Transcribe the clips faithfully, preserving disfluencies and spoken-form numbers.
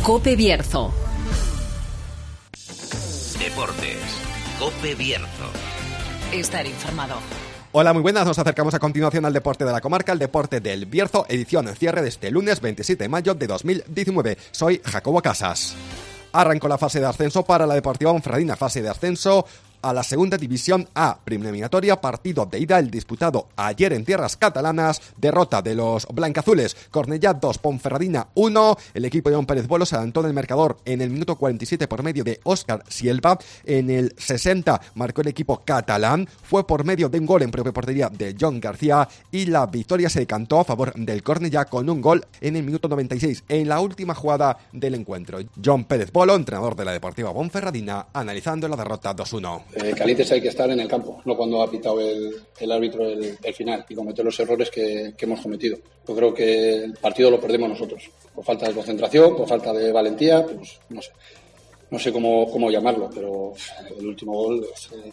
COPE Bierzo. Deportes. COPE Bierzo. Estar informado. Hola, muy buenas. Nos acercamos a continuación al deporte de la comarca, el deporte del Bierzo, edición en cierre de este lunes veintisiete de mayo de dos mil diecinueve. Soy Jacobo Casas. Arrancó la fase de ascenso para la Deportiva Ponferradina, fase de ascenso a la segunda división A, preliminatoria, partido de ida, el disputado ayer en tierras catalanas, derrota de los blancazules, Cornellá dos, Ponferradina uno, el equipo de John Pérez Bolo se adelantó en el marcador en el minuto cuarenta y siete por medio de Óscar Silva, en el sesenta marcó el equipo catalán, fue por medio de un gol en propia portería de John García y la victoria se decantó a favor del Cornellá con un gol en el minuto noventa y seis, en la última jugada del encuentro. John Pérez Bolo, entrenador de la Deportiva Ponferradina, analizando la derrota dos uno. Eh, calientes hay que estar en el campo, no cuando ha pitado el, el árbitro el, el final y cometer los errores que, que hemos cometido. Yo creo que el partido lo perdemos nosotros, por falta de concentración, por falta de valentía, pues no sé, no sé cómo, cómo llamarlo, pero el último gol es, eh,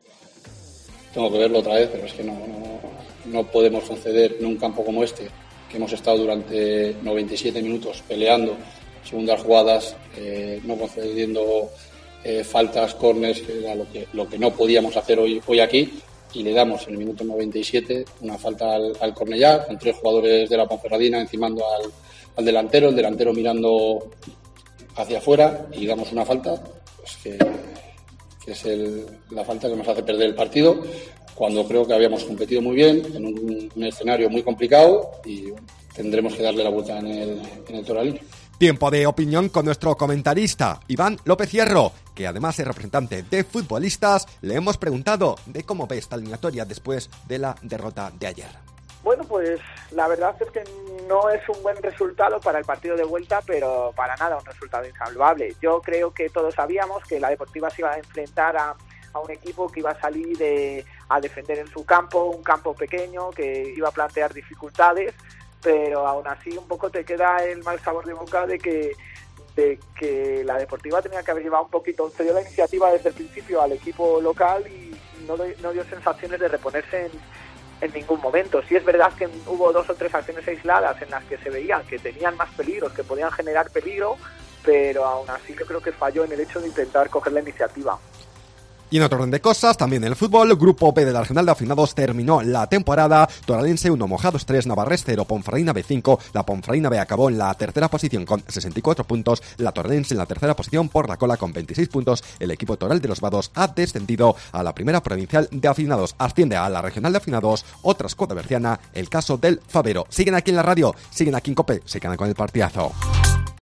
tengo que verlo otra vez, pero es que no, no, no podemos conceder en un campo como este, que hemos estado durante noventa y siete minutos peleando segundas jugadas, eh, no concediendo Eh, faltas, córners, que era lo que, lo que no podíamos hacer hoy, hoy aquí, y le damos en el minuto noventa y siete una falta al, al Cornellá, con tres jugadores de la Ponferradina encimando al, al delantero, el delantero mirando hacia afuera, y damos una falta pues que, que es el, la falta que nos hace perder el partido, cuando creo que habíamos competido muy bien, en un, un escenario muy complicado, y bueno, tendremos que darle la vuelta en el, en el Toralín. Tiempo de opinión con nuestro comentarista, Iván López Hierro, que además es representante de futbolistas. Le hemos preguntado de cómo ve esta eliminatoria después de la derrota de ayer. Bueno, pues la verdad es que no es un buen resultado para el partido de vuelta, pero para nada un resultado insalvable. Yo creo que todos sabíamos que la Deportiva se iba a enfrentar a, a un equipo que iba a salir de, a defender en su campo, un campo pequeño, que iba a plantear dificultades, pero aún así un poco te queda el mal sabor de boca de que de que la Deportiva tenía que haber llevado un poquito, se dio la iniciativa desde el principio al equipo local y no, no dio sensaciones de reponerse en, en ningún momento. Sí es verdad que hubo dos o tres acciones aisladas en las que se veían que tenían más peligros, que podían generar peligro, pero aún así yo creo que falló en el hecho de intentar coger la iniciativa. Y en otro orden de cosas, también en el fútbol, Grupo B de la Regional de Afinados terminó la temporada. Toralense uno, Mojados tres, Navarrés cero, Ponferradina B cinco. La Ponferradina B acabó en la tercera posición con sesenta y cuatro puntos. La Toralense en la tercera posición por la cola con veintiséis puntos. El equipo toral de los Vados ha descendido a la primera provincial de Afinados. Asciende a la Regional de Afinados otra escuadra berciana, el caso del Favero. Siguen aquí en la radio, siguen aquí en COPE, se quedan con el partidazo.